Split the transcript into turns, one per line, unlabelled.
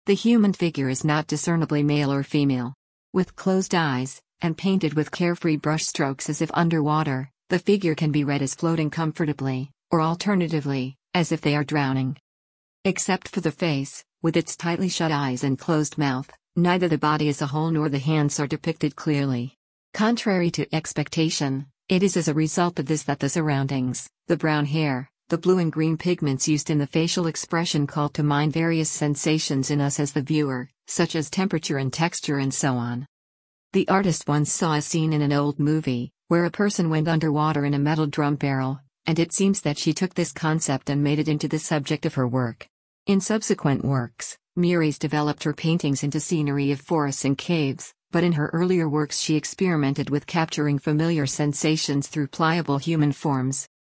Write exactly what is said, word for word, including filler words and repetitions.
The human figure is not discernibly male or female. With closed eyes, and painted with carefree brushstrokes as if underwater, the figure can be read as floating comfortably, or alternatively, as if they are drowning. Except for the face, with its tightly shut eyes and closed mouth, neither the body as a whole nor the hands are depicted clearly. Contrary to expectation, it is as a result of this that the surroundings, the brown hair, the blue and green pigments used in the facial expression call to mind various sensations in us as the viewer, such as temperature and texture and so on. The artist once saw a scene in an old movie, where a person went underwater in a metal drum barrel, and it seems that she took this concept and made it into the subject of her work. In subsequent works, Mieris developed her paintings into scenery of forests and caves, but in her earlier works she experimented with capturing familiar sensations through pliable human forms.